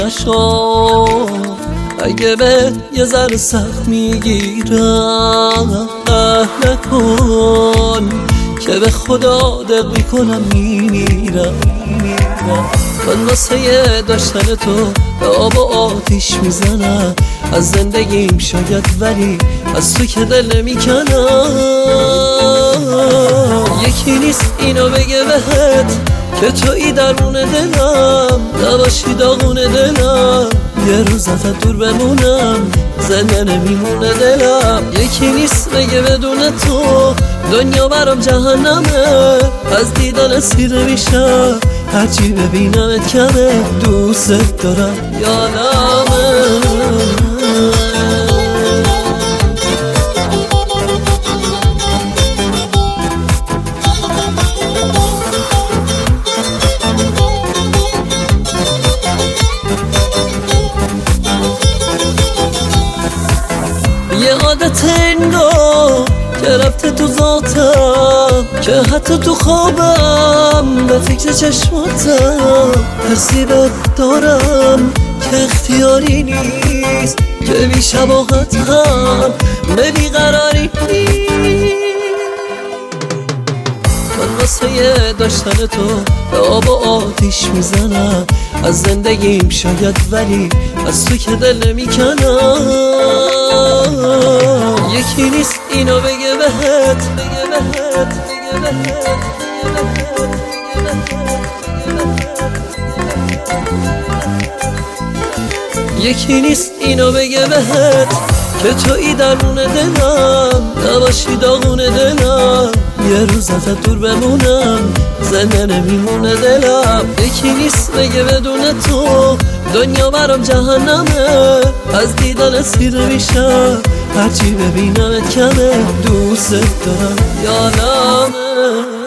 نشو، اگه به یه ذره سخت میگیرم نکن که به خدا دق میکنم میمیرم. من واسه داشتن تو به آب و آتیش میزنم، از زندگیم شاید ولی از تو که دل نمیکنم. یکی نیست اینو بگه بهت که تویی درون دلم، نباشی داغون دلم، یه روز ازت دور بمونم زنده نمیمونه دلم. یکی نیست بگه بدون تو دنیا برام جهنمه، از دیدن سیر میشم هرچی ببینمت کمه. دوست دارم یادمه یه عادت انگار که رفته تو ذاتم، که حتی تو خوابم به فکر چشماتم. حسی بهت دارم که اختیاری نیست، که بی شباهت هم به بیقراری نیست. من واسه داشتن تو به آب و آتیش میزنم، از زندگیم شاید ولی از تو که دل نمیکنم. یکی نیست اینو بگه بهت یکی نیست اینو بگه بهت که تویی درون دلم، نباشی داغون دلم، یه روز ازت دور بمونم زنده نمیمونه دلم. یکی نیست بگه بدون تو دنیا برام جهنمه، از دیدن سیر میشم هرچی ببینمت کمه. دوست دارم یادمه